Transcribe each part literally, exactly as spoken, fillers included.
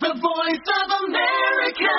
The Voice of America.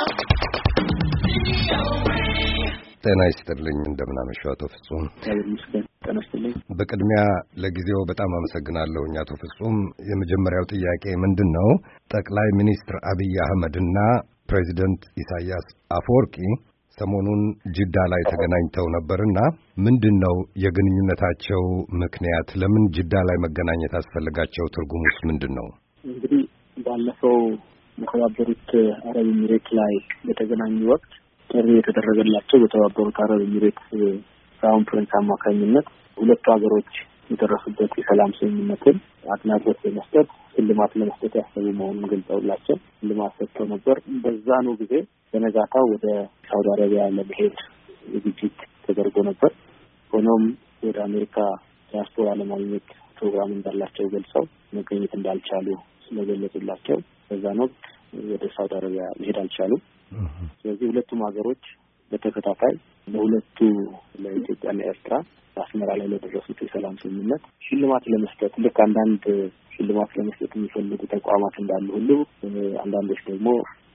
ጤና ይስጥልኝ። እንደምን አመሻው አቶ ፍጹም? ጤና ይስጥልኝ። በቅድሚያ ለጊዜው በጣም አመሰግናለሁ አቶ ፍጹም። የመጀመሪያው ጥያቄ ምንድነው? ጠቅላይ ሚኒስትር አብይ አህመድና ፕሬዚደንት ኢሳያስ አፈወርቂ ሰሞኑን ጅዳ ላይ ተገናኝተው ነበርና ምንድነው የግንኙነታቸው ምክንያት? ለምን ጅዳ ላይ መገናኘት አስፈልጋቸው? ትርጉሙስ ምንድነው? እንግዲህ ባለፈው በተባበሩት አረብ ኤሚሬት ላይ በተገናኙ ወቅት ጥሪ የተደረገላቸው በተባበሩት አረብ ኤሚሬት ክራውን ፕሪንስ አማካኝነት ሁለቱ ሀገሮች የደረሱበት የሰላም ስምምነትን አድናቆት በመስጠት ሽልማት ለመስጠት ያሰቡ መሆኑን ገልጸውላቸው ሽልማት ሰጥተው ነበር። በዛኑ ጊዜ በነጋታው ወደ ሳውዲ አረቢያ ለመሄድ ዝግጅት ተደርጎ ነበር። ሆኖም ወደ አሜሪካ ዲያስፖራ ለማግኘት ፕሮግራም እንዳላቸው ገልጸው መገኘት እንዳልቻሉ ስለገለጹላቸው በዛን ወቅት ወደ ሳውዲ አረቢያ መሄድ አልቻሉም። ስለዚህ ሁለቱም ሀገሮች በተከታታይ ለሁለቱ ለኢትዮጵያና ኤርትራ በአስመራ ላይ ለደረሱት የሰላም ስምምነት ሽልማት ለመስጠት ልክ አንዳንድ ሽልማት ለመስጠት የሚፈልጉ ተቋማት እንዳሉ ሁሉ አንዳንዶች ደግሞ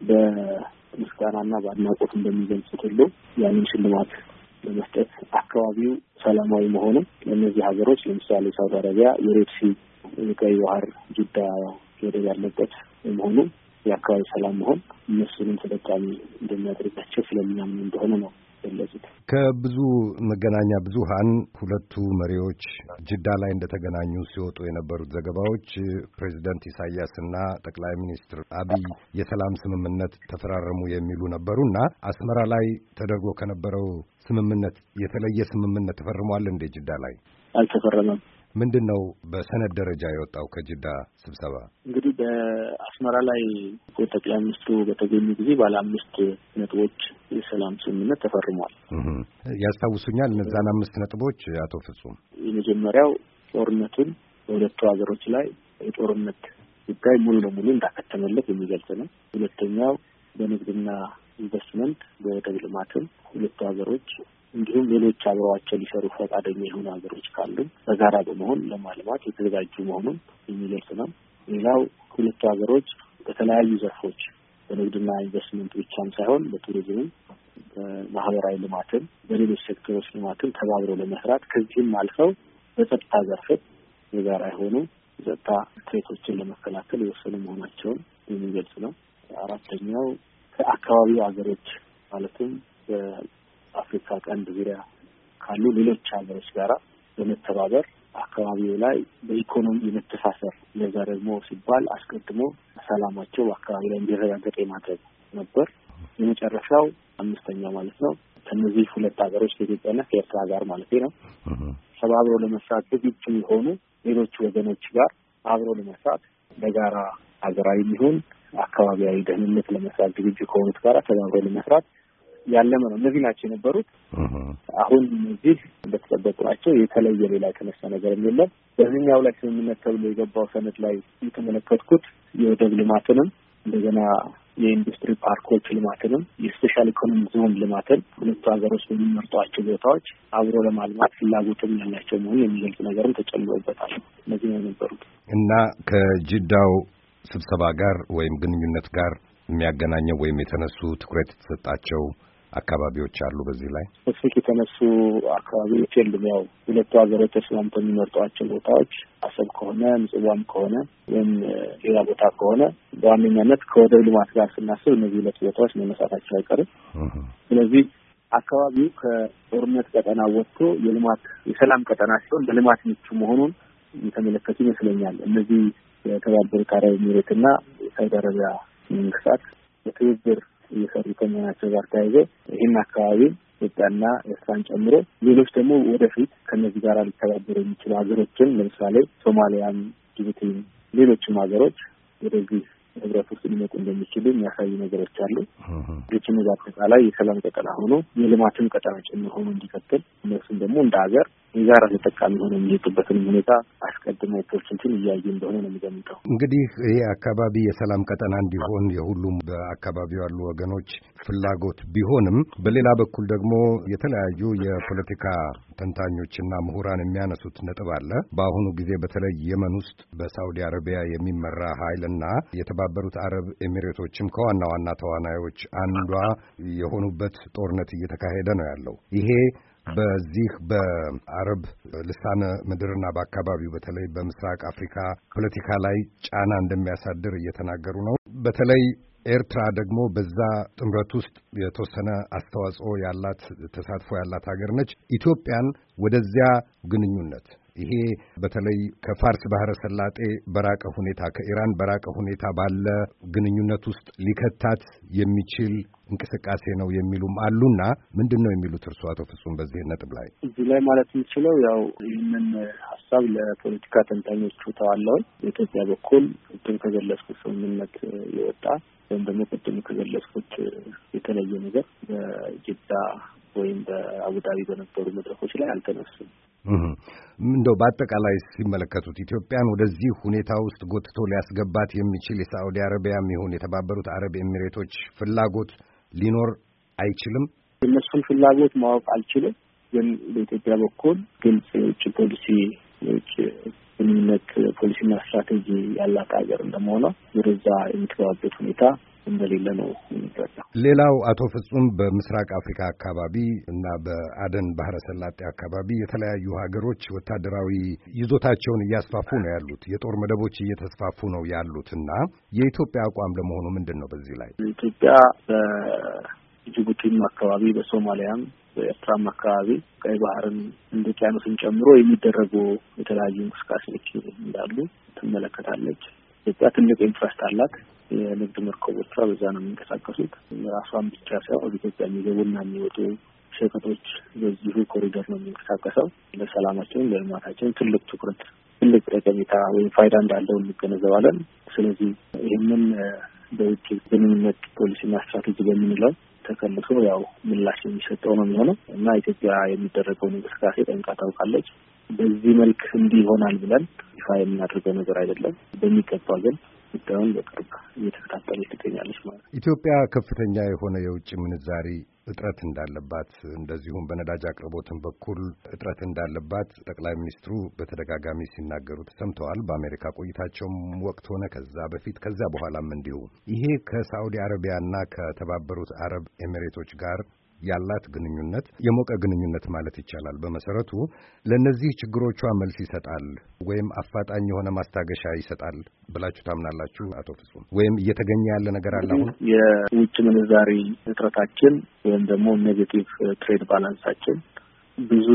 በምስጋናና በአድናቆት እንደሚገልጹት ሁሉ ያንን ሽልማት ለመስጠት አካባቢው ሰላማዊ መሆኑ ለእነዚህ ሀገሮች ለምሳሌ ሳውዲ አረቢያ የሬድ ሲ የቀይ ባህር ጅዳ ወደብ ያለበት መሆኑ የአካባቢ ሰላም መሆን እነሱንም ተጠቃሚ እንደሚያደርጋቸው ስለሚያምኑ እንደሆነ ነው ገለጹት። ከብዙ መገናኛ ብዙሃን ሁለቱ መሪዎች ጅዳ ላይ እንደተገናኙ ሲወጡ የነበሩት ዘገባዎች ፕሬዚደንት ኢሳያስና ጠቅላይ ሚኒስትር አብይ የሰላም ስምምነት ተፈራረሙ የሚሉ ነበሩና አስመራ ላይ ተደርጎ ከነበረው ስምምነት የተለየ ስምምነት ተፈርሟል እንዴ? ጅዳ ላይ አልተፈረመም። ምንድነው በሰነድ ደረጃ የወጣው ከጅዳ ስብሰባ? እንግዲህ በአስመራ ላይ ጠቅላይ ሚኒስትሩ በተገኙ ጊዜ ባለ አምስት ነጥቦች የሰላም ስምምነት ተፈርሟል። ያስታውሱኛል እነዛን አምስት ነጥቦች አቶ ፍጹም? የመጀመሪያው ጦርነቱን በሁለቱ ሀገሮች ላይ የጦርነት ጉዳይ ሙሉ ለሙሉ እንዳከተመለት የሚገልጽ ነው። ሁለተኛው በንግድና ኢንቨስትመንት በወደብ ልማትም ሁለቱ ሀገሮች እንዲሁም ሌሎች አብረዋቸው ሊሰሩ ፈቃደኛ የሆኑ ሀገሮች ካሉ በጋራ በመሆን ለማልማት የተዘጋጁ መሆኑን የሚገልጽ ነው። ሌላው ሁለቱ ሀገሮች በተለያዩ ዘርፎች በንግድና ኢንቨስትመንት ብቻም ሳይሆን በቱሪዝም፣ በማህበራዊ ልማትም፣ በሌሎች ሴክተሮች ልማትም ተባብረው ለመስራት ከዚህም አልፈው በጸጥታ ዘርፍ የጋራ የሆኑ የጸጥታ ትሬቶችን ለመከላከል የወሰኑ መሆናቸውን የሚገልጽ ነው። አራተኛው ከአካባቢው ሀገሮች ማለትም አፍሪካ ቀንድ ዙሪያ ካሉ ሌሎች ሀገሮች ጋራ በመተባበር አካባቢው ላይ በኢኮኖሚ የመተሳሰር ለዛ ደግሞ ሲባል አስቀድሞ ሰላማቸው በአካባቢ ላይ እንዲረጋገጥ የማድረግ ነበር። የመጨረሻው አምስተኛው ማለት ነው ከነዚህ ሁለት ሀገሮች ከኢትዮጵያና ከኤርትራ ጋር ማለት ነው ተባብረው ለመስራት ዝግጁ የሆኑ ሌሎች ወገኖች ጋር አብሮ ለመስራት በጋራ ሀገራዊ ይሁን አካባቢያዊ ደህንነት ለመስራት ዝግጁ ከሆኑት ጋር ተባብረው ለመስራት ያለመ ነው። እነዚህ ናቸው የነበሩት። አሁን እዚህ በተጠበቁ ናቸው። የተለየ ሌላ የተነሳ ነገር የለም። በዚህኛው ላይ ስምምነት ተብሎ የገባው ሰነድ ላይ የተመለከትኩት የወደብ ልማትንም እንደገና የኢንዱስትሪ ፓርኮች ልማትንም የስፔሻል ኢኮኖሚ ዞን ልማትን ሁለቱ ሀገሮች በሚመርጧቸው ቦታዎች አብሮ ለማልማት ፍላጎትም ያላቸው መሆኑን የሚገልጽ ነገርም ተጨምሮበታል። እነዚህ ነው የነበሩት እና ከጅዳው ስብሰባ ጋር ወይም ግንኙነት ጋር የሚያገናኘው ወይም የተነሱ ትኩረት የተሰጣቸው አካባቢዎች አሉ። በዚህ ላይ ስፔሲፊክ የተነሱ አካባቢዎች የሉም። ያው ሁለቱ ሀገሮች ተስማምተው የሚመርጧቸው ቦታዎች አሰብ ከሆነ ምጽዋም ከሆነ ወይም ሌላ ቦታ ከሆነ በዋነኛነት ከወደብ ልማት ጋር ስናስብ እነዚህ ሁለት ቦታዎች መነሳታቸው አይቀርም። ስለዚህ አካባቢው ከጦርነት ቀጠና ወጥቶ የልማት የሰላም ቀጠና ሲሆን ለልማት ምቹ መሆኑን የተመለከቱ ይመስለኛል። እነዚህ የተባበሩት አረብ ኤሚሬትና የሳውዲ አረቢያ መንግስታት በትብብር እየሰሩ ከመሆናቸው ጋር ተያይዞ ይህን አካባቢ ኢትዮጵያና ኤርትራን ጨምሮ ሌሎች ደግሞ ወደፊት ከነዚህ ጋር ሊተባበሩ የሚችሉ ሀገሮችን ለምሳሌ ሶማሊያም፣ ጅቡቲም ሌሎችም ሀገሮች ወደዚህ ህብረት ውስጥ ሊመጡ እንደሚችሉ የሚያሳዩ ነገሮች አሉ። ይህችን አጠቃላይ የሰላም ቀጠና ሆኖ የልማትም ቀጠና ጭምር ሆኖ እንዲቀጥል እነሱም ደግሞ እንደ ሀገር የጋራ ተጠቃሚ ሆነው የሚሄዱበትን ሁኔታ አስቀድመው ኦፖርቹኒቲን እያዩ እንደሆነ ነው የሚገምተው። እንግዲህ ይሄ አካባቢ የሰላም ቀጠና እንዲሆን የሁሉም በአካባቢው ያሉ ወገኖች ፍላጎት ቢሆንም በሌላ በኩል ደግሞ የተለያዩ የፖለቲካ ተንታኞችና ምሁራን የሚያነሱት ነጥብ አለ። በአሁኑ ጊዜ በተለይ የመን ውስጥ በሳዑዲ አረቢያ የሚመራ ኃይልና የተባበሩት አረብ ኤሚሬቶችም ከዋና ዋና ተዋናዮች አንዷ የሆኑበት ጦርነት እየተካሄደ ነው ያለው። ይሄ በዚህ በአረብ ልሳነ ምድርና በአካባቢው በተለይ በምስራቅ አፍሪካ ፖለቲካ ላይ ጫና እንደሚያሳድር እየተናገሩ ነው። በተለይ ኤርትራ ደግሞ በዛ ጥምረት ውስጥ የተወሰነ አስተዋጽኦ ያላት ተሳትፎ ያላት ሀገር ነች። ኢትዮጵያን ወደዚያ ግንኙነት ይሄ በተለይ ከፋርስ ባህረ ሰላጤ በራቀ ሁኔታ ከኢራን በራቀ ሁኔታ ባለ ግንኙነት ውስጥ ሊከታት የሚችል እንቅስቃሴ ነው የሚሉም አሉና ምንድን ነው የሚሉት እርሱ አቶ ፍጹም በዚህ ነጥብ ላይ? እዚህ ላይ ማለት የምችለው ያው ይህንን ሀሳብ ለፖለቲካ ተንታኞቹ ተዋለውን በኢትዮጵያ በኩል ቅድም ከገለጽኩት ስምምነት የወጣ ወይም ደግሞ ቅድም ከገለጽኩት የተለየ ነገር በጅዳ ወይም በአቡዳቢ በነበሩ መድረኮች ላይ አልተነሱም። እንደው በአጠቃላይ ሲመለከቱት ኢትዮጵያን ወደዚህ ሁኔታ ውስጥ ጎትቶ ሊያስገባት የሚችል የሳዑዲ አረቢያም ይሁን የተባበሩት አረብ ኤሚሬቶች ፍላጎት ሊኖር አይችልም። የእነሱን ፍላጎት ማወቅ አልችልም፣ ግን በኢትዮጵያ በኩል ግልጽ የውጭ ፖሊሲ የውጭ ግንኙነት ፖሊሲና ስትራቴጂ ያላት ሀገር እንደመሆኗ ወደዛ የምትገባበት ሁኔታ እንደሌለ ነው የሚረዳው። ሌላው አቶ ፍጹም በምስራቅ አፍሪካ አካባቢ እና በአደን ባህረ ሰላጤ አካባቢ የተለያዩ ሀገሮች ወታደራዊ ይዞታቸውን እያስፋፉ ነው ያሉት፣ የጦር መደቦች እየተስፋፉ ነው ያሉት እና የኢትዮጵያ አቋም ለመሆኑ ምንድን ነው በዚህ ላይ? ኢትዮጵያ በጅቡቲም አካባቢ በሶማሊያም በኤርትራም አካባቢ ቀይ ባህርን እንደ ውቅያኖስን ጨምሮ የሚደረጉ የተለያዩ እንቅስቃሴዎች እንዳሉ ትመለከታለች። ኢትዮጵያ ትልቅ ኢንትረስት አላት። የንግድ መርከቦቿ በዛ ነው የሚንቀሳቀሱት። ራሷን ብቻ ሳይሆን ኢትዮጵያ የሚገቡና የሚወጡ ሸቀጦች በዚሁ ኮሪደር ነው የሚንቀሳቀሰው። ለሰላማችን ለልማታችን ትልቅ ትኩረት ትልቅ ጠቀሜታ ወይም ፋይዳ እንዳለው እንገነዘባለን። ስለዚህ ይህንን በውጭ ግንኙነት ፖሊሲና ስትራቴጂ በምንለው ተከልሶ ያው ምላሽ የሚሰጠው ነው የሚሆነው እና ኢትዮጵያ የሚደረገውን እንቅስቃሴ ጠንቅቃ ታውቃለች። በዚህ መልክ እንዲህ ይሆናል ብለን ይፋ የምናደርገው ነገር አይደለም። በሚገባ ግን ጉዳዩን በቅርብ እየተከታተለች ትገኛለች ማለት ነው። ኢትዮጵያ ከፍተኛ የሆነ የውጭ ምንዛሪ እጥረት እንዳለባት እንደዚሁም በነዳጅ አቅርቦትን በኩል እጥረት እንዳለባት ጠቅላይ ሚኒስትሩ በተደጋጋሚ ሲናገሩ ተሰምተዋል። በአሜሪካ ቆይታቸውም ወቅት ሆነ ከዛ በፊት ከዛ በኋላም እንዲሁ። ይሄ ከሳዑዲ አረቢያና ከተባበሩት አረብ ኤሚሬቶች ጋር ያላት ግንኙነት የሞቀ ግንኙነት ማለት ይቻላል። በመሰረቱ ለእነዚህ ችግሮቿ መልስ ይሰጣል ወይም አፋጣኝ የሆነ ማስታገሻ ይሰጣል ብላችሁ ታምናላችሁ አቶ ፍጹም? ወይም እየተገኘ ያለ ነገር አለ? አሁን የውጭ ምንዛሪ እጥረታችን ወይም ደግሞ ኔጌቲቭ ትሬድ ባላንሳችን ብዙ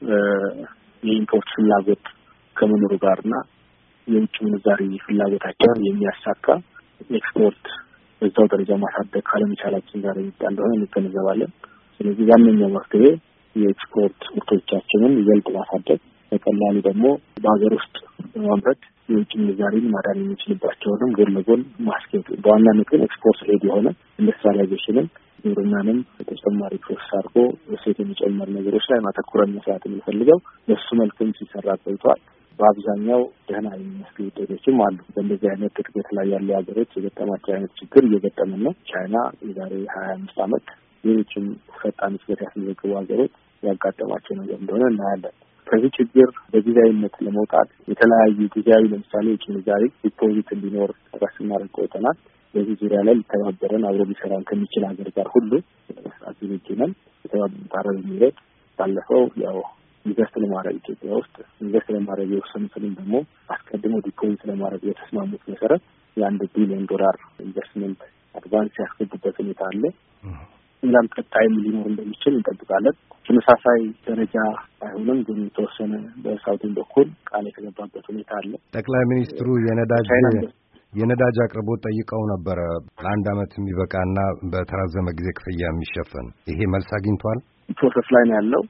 የኢምፖርት ፍላጎት ከመኖሩ ጋርና የውጭ ምንዛሪ ፍላጎታቸውን የሚያሳካ ኤክስፖርት በዛው ደረጃ ማሳደግ ካለመቻላችን ጋር የሚጣ እንደሆነ እንገነዘባለን። ስለዚህ ዋነኛው መፍትሄ የኤክስፖርት ምርቶቻችንን ይበልጥ ማሳደግ፣ በቀላሉ ደግሞ በሀገር ውስጥ በማምረት የውጭ ምንዛሪን ማዳን የሚችልባቸውንም ጎን ለጎን ማስኬድ፣ በዋናነት ግን ኤክስፖርት ሬድ የሆነ ኢንዱስትሪያላይዜሽንን ግብርናንም ተጨማሪ ፕሮሰስ አድርጎ እሴት የሚጨመር ነገሮች ላይ ማተኮረን መስራት የምንፈልገው በሱ መልክም ሲሰራ ቆይቷል። በአብዛኛው ደህና የሚመስሉ ውጤቶችም አሉ። በእንደዚህ አይነት እድገት ላይ ያሉ ሀገሮች የገጠማቸው አይነት ችግር እየገጠመን ነው። ቻይና የዛሬ ሀያ አምስት ዓመት ሌሎችም ፈጣን እድገት ያስመዘገቡ ሀገሮች ያጋጠማቸው ነገር እንደሆነ እናያለን። ከዚህ ችግር በጊዜያዊነት ለመውጣት የተለያዩ ጊዜያዊ ለምሳሌ የውጭ ምንዛሪ ዲፖዚት እንዲኖር ጥረት ስናደርግ ቆይተናል። በዚህ ዙሪያ ላይ ሊተባበረን አብሮ ሊሰራን ከሚችል ሀገር ጋር ሁሉ ለመስራት ዝግጁ ነን። የተባበሩት አረብ ኤሚሬት ባለፈው ያው ኢንቨስት ለማድረግ ኢትዮጵያ ውስጥ ኢንቨስት ለማድረግ የወሰኑትንም ደግሞ አስቀድሞ ዲፖዚት ለማድረግ የተስማሙት መሰረት የአንድ ቢሊዮን ዶላር ኢንቨስትመንት አድቫንስ ያስገቡበት ሁኔታ አለ። ሌላም ቀጣይም ሊኖር እንደሚችል እንጠብቃለን። ተመሳሳይ ደረጃ አይሆንም፣ ግን የተወሰነ በሳውዲን በኩል ቃል የተገባበት ሁኔታ አለ። ጠቅላይ ሚኒስትሩ የነዳጅ የነዳጅ አቅርቦት ጠይቀው ነበረ ለአንድ ዓመት የሚበቃና በተራዘመ ጊዜ ክፍያ የሚሸፈን። ይሄ መልስ አግኝቷል? ፕሮሰስ ላይ ነው ያለው።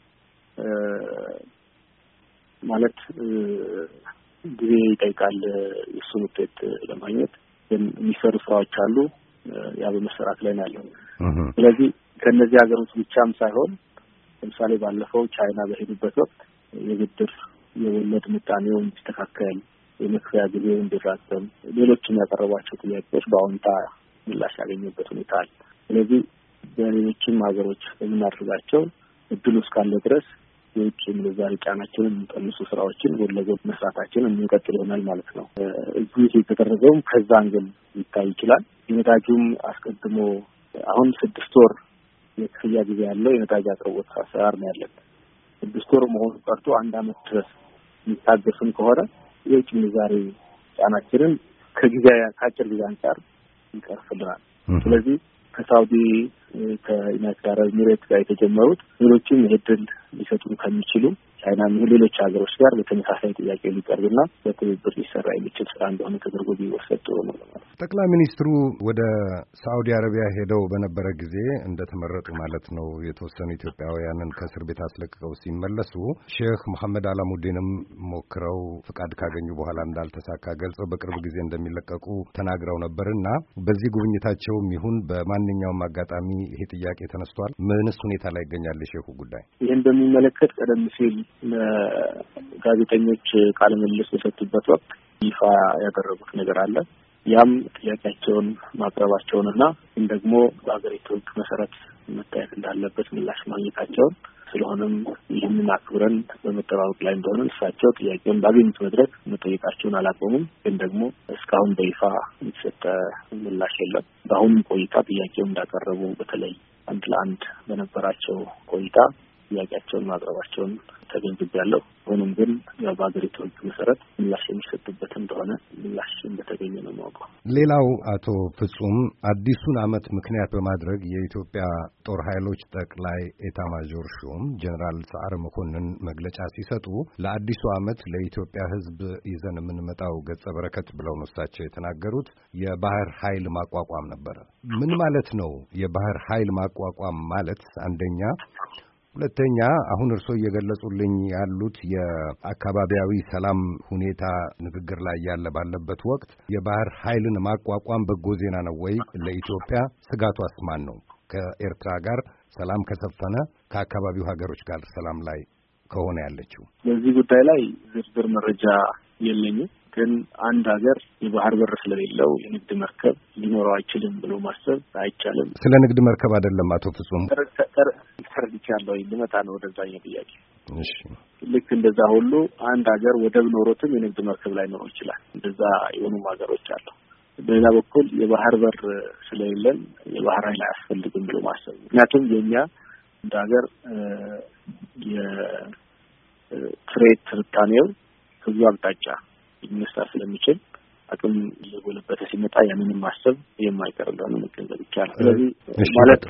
ማለት ጊዜ ይጠይቃል የእሱን ውጤት ለማግኘት፣ ግን የሚሰሩ ስራዎች አሉ። ያ በመሰራት ላይ ነው ያለው። ስለዚህ ከእነዚህ ሀገሮች ብቻም ሳይሆን ለምሳሌ ባለፈው ቻይና በሄዱበት ወቅት የብድር የወለድ ምጣኔው እንዲስተካከል፣ የመክፈያ ጊዜው እንዲራዘም፣ ሌሎችም ያቀረቧቸው ጥያቄዎች በአዎንታ ምላሽ ያገኙበት ሁኔታ አለ። ስለዚህ በሌሎችም ሀገሮች የምናደርጋቸው እድሉ እስካለ ድረስ የውጭ ምንዛሪ ጫናችንን የሚቀንሱ ስራዎችን ጎን ለጎን መስራታችንን የምንቀጥል ይሆናል ማለት ነው። እዚህ የተደረገውም ከዛ አንግል ሊታይ ይችላል። የነዳጁም አስቀድሞ አሁን ስድስት ወር የክፍያ ጊዜ ያለው የነዳጅ አቅርቦት አሰራር ነው ያለን። ስድስት ወር መሆኑ ቀርቶ አንድ አመት ድረስ የሚታገሱን ከሆነ የውጭ ምንዛሪ ጫናችንን ከጊዜ ከአጭር ጊዜ አንጻር ይቀርፍልናል። ስለዚህ ከሳውዲ ከዩናይትድ አረብ ኤሚሬት ጋር የተጀመሩት ሌሎችም እድል ሊሰጡን ከሚችሉ ቻይና ይሁን ሌሎች ሀገሮች ጋር በተመሳሳይ ጥያቄ ሊቀርብና በትብብር ሊሰራ የሚችል ስራ እንደሆነ ተደርጎ ቢወሰድ ጥሩ ነው ማለት ነው። ጠቅላይ ሚኒስትሩ ወደ ሳዑዲ አረቢያ ሄደው በነበረ ጊዜ እንደተመረጡ ማለት ነው የተወሰኑ ኢትዮጵያውያንን ከእስር ቤት አስለቅቀው ሲመለሱ ሼክ መሐመድ አላሙዲንም ሞክረው ፍቃድ ካገኙ በኋላ እንዳልተሳካ ገልጸው በቅርብ ጊዜ እንደሚለቀቁ ተናግረው ነበርና በዚህ ጉብኝታቸውም ይሁን በማንኛውም አጋጣሚ ይሄ ጥያቄ ተነስቷል። ምንስ ሁኔታ ላይ ይገኛል የሼኹ ጉዳይ? ይህን በሚመለከት ቀደም ሲል ለጋዜጠኞች ቃለ ምልልስ በሰጡበት ወቅት ይፋ ያደረጉት ነገር አለ። ያም ጥያቄያቸውን ማቅረባቸውንና ግን ደግሞ በሀገሪቱ ሕግ መሰረት መታየት እንዳለበት ምላሽ ማግኘታቸውን ስለሆነም ይህንን አክብረን በመጠባበቅ ላይ እንደሆነ እሳቸው ጥያቄውን ባገኙት መድረክ መጠየቃቸውን አላቆሙም። ግን ደግሞ እስካሁን በይፋ የተሰጠ ምላሽ የለም። በአሁኑም ቆይታ ጥያቄውን እንዳቀረቡ በተለይ አንድ ለአንድ በነበራቸው ቆይታ ጥያቄያቸውን ማቅረባቸውን ተገንዝቤያለሁ። ሆኖም ግን ያው በሀገሪቱ ሕግ መሰረት ምላሽ የሚሰጥበት እንደሆነ ምላሽ እንደተገኘ ነው የማውቀው። ሌላው አቶ ፍጹም አዲሱን ዓመት ምክንያት በማድረግ የኢትዮጵያ ጦር ኃይሎች ጠቅላይ ኤታማዦር ሹም ጀነራል ሰዓረ መኮንን መግለጫ ሲሰጡ ለአዲሱ ዓመት ለኢትዮጵያ ሕዝብ ይዘን የምንመጣው ገጸ በረከት ብለው ነው እሳቸው የተናገሩት የባህር ኃይል ማቋቋም ነበረ። ምን ማለት ነው የባህር ኃይል ማቋቋም ማለት? አንደኛ ሁለተኛ አሁን እርስዎ እየገለጹልኝ ያሉት የአካባቢያዊ ሰላም ሁኔታ ንግግር ላይ ያለ ባለበት ወቅት የባህር ኃይልን ማቋቋም በጎ ዜና ነው ወይ? ለኢትዮጵያ ስጋቱ አስማን ነው? ከኤርትራ ጋር ሰላም ከሰፈነ ከአካባቢው ሀገሮች ጋር ሰላም ላይ ከሆነ ያለችው በዚህ ጉዳይ ላይ ዝርዝር መረጃ የለኝም። ግን አንድ ሀገር የባህር በር ስለሌለው የንግድ መርከብ ሊኖረው አይችልም ብሎ ማሰብ አይቻልም። ስለ ንግድ መርከብ አይደለም አቶ ፍጹም ተረድቻለሁ። ልመጣ ነው ወደዛኛው ጥያቄ። እሺ፣ ልክ እንደዛ ሁሉ አንድ ሀገር ወደብ ኖሮትም የንግድ መርከብ ላይ ኖሮ ይችላል። እንደዛ የሆኑ ሀገሮች አሉ። በሌላ በኩል የባህር በር ስለሌለን የባህር ኃይል አያስፈልግም ብሎ ማሰብ ምክንያቱም የኛ እንደ ሀገር የትሬድ ትርታኔው ከዚህ አቅጣጫ ሊነሳ ስለሚችል አቅም እየጎለበተ ሲመጣ ያንንም ማሰብ የማይቀር እንደሆነ መገንዘብ ይቻላል። ስለዚህ ማለት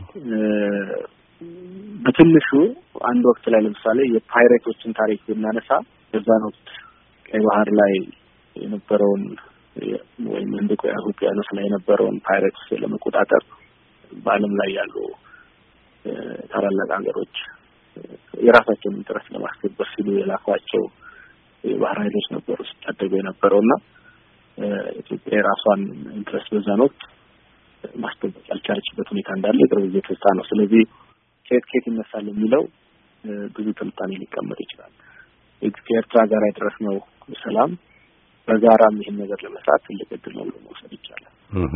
በትንሹ አንድ ወቅት ላይ ለምሳሌ የፓይሬቶችን ታሪክ ብናነሳ በዛን ወቅት ቀይ ባህር ላይ የነበረውን ወይም እንደ ውቅያኖስ ላይ የነበረውን ፓይሬትስ ለመቆጣጠር በዓለም ላይ ያሉ ታላላቅ ሀገሮች የራሳቸውን ኢንተረስት ለማስከበር ሲሉ የላኳቸው የባህር ኃይሎች ነበሩ ሲታደጉ የነበረውና ኢትዮጵያ የራሷን ኢንትረስት በዛን ወቅት ማስጠበቅ ያልቻለችበት ሁኔታ እንዳለ የቅርብ ጊዜ ትዝታ ነው። ስለዚህ ከየት ከየት ይነሳል የሚለው ብዙ ትንታኔ ሊቀመጥ ይችላል። ከኤርትራ ጋር ያደረስነው ሰላም በጋራም ይህን ነገር ለመስራት ትልቅ እድል ነው ብሎ መውሰድ ይቻላል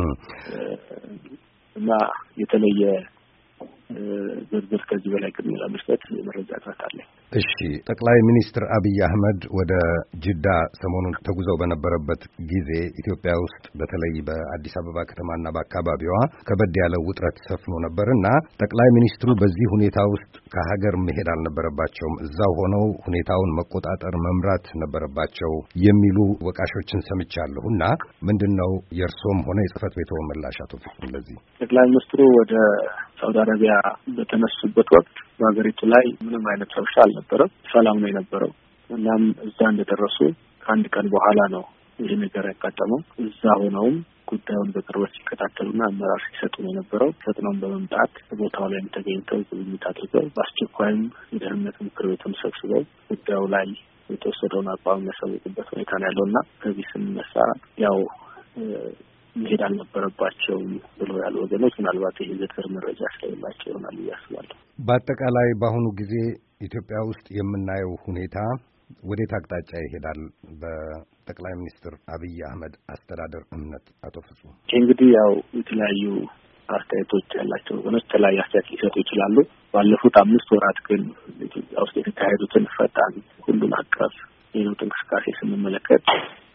እና የተለየ ዝርዝር ከዚህ በላይ ቅድሚያ ለመስጠት የመረጃ ጥረት አለ። እሺ፣ ጠቅላይ ሚኒስትር አብይ አህመድ ወደ ጅዳ ሰሞኑን ተጉዘው በነበረበት ጊዜ ኢትዮጵያ ውስጥ በተለይ በአዲስ አበባ ከተማና በአካባቢዋ ከበድ ያለ ውጥረት ሰፍኖ ነበርና ጠቅላይ ሚኒስትሩ በዚህ ሁኔታ ውስጥ ከሀገር መሄድ አልነበረባቸውም፣ እዛው ሆነው ሁኔታውን መቆጣጠር መምራት ነበረባቸው የሚሉ ወቃሾችን ሰምቻለሁና ምንድነው የእርሶም ሆነ የጽህፈት ቤቱ ምላሽ አቶ ፍጹም ለዚህ? ጠቅላይ ሚኒስትሩ ወደ ሳውዲ አረቢያ በተነሱበት ወቅት በሀገሪቱ ላይ ምንም አይነት ረብሻ አልነበረም፣ ሰላም ነው የነበረው። እናም እዛ እንደደረሱ ከአንድ ቀን በኋላ ነው ይህ ነገር ያጋጠመው። እዛ ሆነውም ጉዳዩን በቅርበት ሲከታተሉና አመራር ሲሰጡ ነው የነበረው። ፈጥነውም በመምጣት ቦታው ላይ ተገኝተው ጉብኝት አድርገው በአስቸኳይም የደህንነት ምክር ቤቱን ሰብስበው ጉዳዩ ላይ የተወሰደውን አቋም የሚያሳውቁበት ሁኔታ ነው ያለውና ከዚህ ስንነሳ ያው መሄድ አልነበረባቸውም ብሎ ያሉ ወገኖች ምናልባት ይህ ዝርዝር መረጃ ስለሌላቸው ይሆናል እያስባለሁ። በአጠቃላይ በአሁኑ ጊዜ ኢትዮጵያ ውስጥ የምናየው ሁኔታ ወዴት አቅጣጫ ይሄዳል? በጠቅላይ ሚኒስትር አብይ አህመድ አስተዳደር እምነት አቶ ፍጹም። እንግዲህ ያው የተለያዩ አስተያየቶች ያላቸው ወገኖች የተለያዩ አስተያየት ሊሰጡ ይችላሉ። ባለፉት አምስት ወራት ግን ኢትዮጵያ ውስጥ የተካሄዱትን ፈጣን ሁሉን አቀፍ የለውጥ እንቅስቃሴ ስንመለከት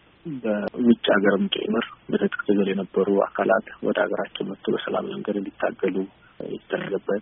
በውጭ ሀገርም ጭምር በትጥቅ ትግል የነበሩ አካላት ወደ ሀገራቸው መጥቶ በሰላም መንገድ እንዲታገሉ የተደረገበት፣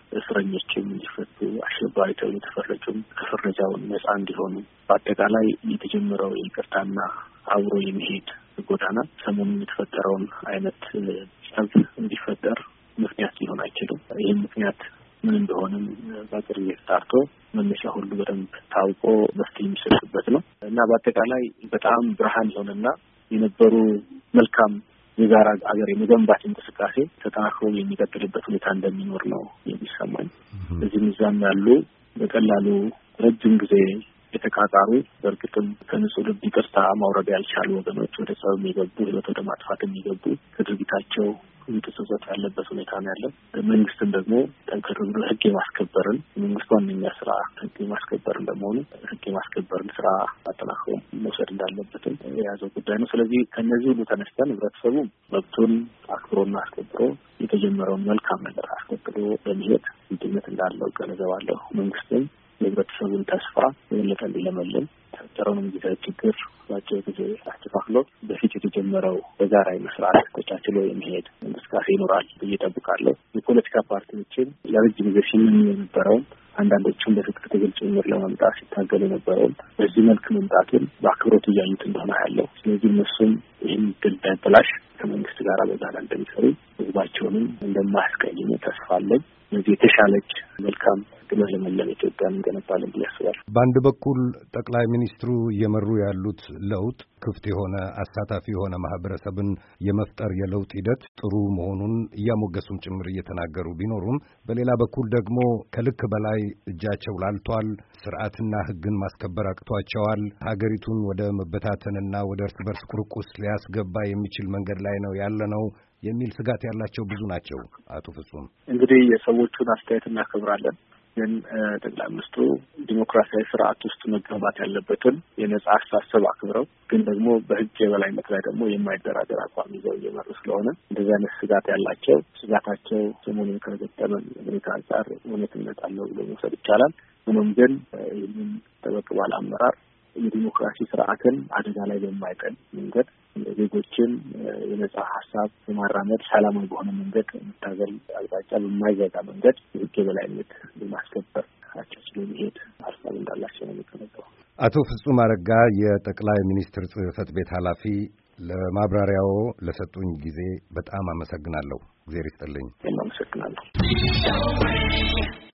እስረኞችም እንዲፈቱ፣ አሸባሪ ተብሎ የተፈረጁም ከፍረጃውን ነጻ እንዲሆኑ፣ በአጠቃላይ የተጀመረው የይቅርታና አብሮ የመሄድ ጎዳና ሰሞኑን የተፈጠረውን አይነት ጸብ እንዲፈጠር ምክንያት ሊሆን አይችልም። ይህም ምክንያት ምን እንደሆነም በቅርብ ተጣርቶ መነሻ ሁሉ በደንብ ታውቆ መፍትሄ የሚሰጥበት ነው እና በአጠቃላይ በጣም ብርሃን የሆነና የነበሩ መልካም የጋራ ሀገር የመገንባት እንቅስቃሴ ተጠናክሮ የሚቀጥልበት ሁኔታ እንደሚኖር ነው የሚሰማኝ። እዚህም እዛም ያሉ በቀላሉ ረጅም ጊዜ የተቃጣሩ በእርግጥም ከንጹህ ልብ ይቅርታ ማውረድ ያልቻሉ ወገኖች ወደ ጸብ የሚገቡ ህይወት ወደ ማጥፋት የሚገቡ ከድርጊታቸው የተጸጸቱ ያለበት ሁኔታ ነው ያለው። መንግስትም ደግሞ ጠንከር ብሎ ህግ የማስከበርን መንግስት ዋነኛ ስራ ህግ የማስከበር እንደመሆኑ ህግ የማስከበርን ስራ አጠናክሮ መውሰድ እንዳለበትም የያዘው ጉዳይ ነው። ስለዚህ ከነዚህ ሁሉ ተነስተን ህብረተሰቡ መብቱን አክብሮና አስከብሮ የተጀመረውን መልካም ነገር አስከትሎ በመሄድ እንድነት እንዳለው ገነዘባለሁ። መንግስትም የህብረተሰቡን ተስፋ የበለጠ እንዲለመልም የተፈጠረውንም ጊዜያዊ ችግር ባጭር ጊዜ አስተካክሎ በፊት የተጀመረው በጋራ መስራት ተቻችሎ የሚሄድ እንቅስቃሴ ይኖራል ብዬ እጠብቃለሁ። የፖለቲካ ፓርቲዎችን ለረጅም ጊዜ ሲመኙ የነበረውን አንዳንዶቹም በትጥቅ ትግል ጭምር ለመምጣት ሲታገሉ የነበረውን በዚህ መልክ መምጣቱን በአክብሮት እያዩት እንደሆነ ያለው። ስለዚህ እነሱም ይህን ድል እንዳይበላሽ ከመንግስት ጋር በጋራ እንደሚሰሩ ህዝባቸውንም እንደማያስቀይሙ ተስፋ አለኝ። ስለዚህ የተሻለች መልካም ለመለም ኢትዮጵያን እንገነባለን ብዬ አስባለሁ። በአንድ በኩል ጠቅላይ ሚኒስትሩ እየመሩ ያሉት ለውጥ ክፍት የሆነ አሳታፊ የሆነ ማህበረሰብን የመፍጠር የለውጥ ሂደት ጥሩ መሆኑን እያሞገሱም ጭምር እየተናገሩ ቢኖሩም በሌላ በኩል ደግሞ ከልክ በላይ እጃቸው ላልቷል፣ ስርዓትና ህግን ማስከበር አቅቷቸዋል፣ ሀገሪቱን ወደ መበታተንና ወደ እርስ በርስ ቁርቁስ ሊያስገባ የሚችል መንገድ ላይ ነው ያለ ነው የሚል ስጋት ያላቸው ብዙ ናቸው። አቶ ፍጹም እንግዲህ የሰዎቹን አስተያየት እናከብራለን። ግን ጠቅላይ ሚኒስትሩ ዲሞክራሲያዊ ስርዓት ውስጥ መገንባት ያለበትን የነጻ አስተሳሰብ አክብረው ግን ደግሞ በህግ የበላይነት ላይ ደግሞ የማይደራደር አቋም ይዘው እየመሩ ስለሆነ እንደዚህ አይነት ስጋት ያላቸው ስጋታቸው ሰሞኑን ከገጠመን ሁኔታ አንጻር እውነትነት አለው ብሎ መውሰድ ይቻላል። ሆኖም ግን ይህንን ጠበቅ ባለ አመራር የዲሞክራሲ ስርዓትን አደጋ ላይ በማይጥል መንገድ ዜጎችን የነጻ ሀሳብ የማራመድ ሰላማዊ በሆነ መንገድ የምታገል አቅጣጫ በማይዘጋ መንገድ የህግ የበላይነት በማስከበር አቻችሎ የሚሄድ ሀሳብ እንዳላቸው ነው የሚገነዘበው። አቶ ፍጹም አረጋ የጠቅላይ ሚኒስትር ጽህፈት ቤት ኃላፊ፣ ለማብራሪያው ለሰጡኝ ጊዜ በጣም አመሰግናለሁ። እግዚአብሔር ይስጥልኝ። አመሰግናለሁ።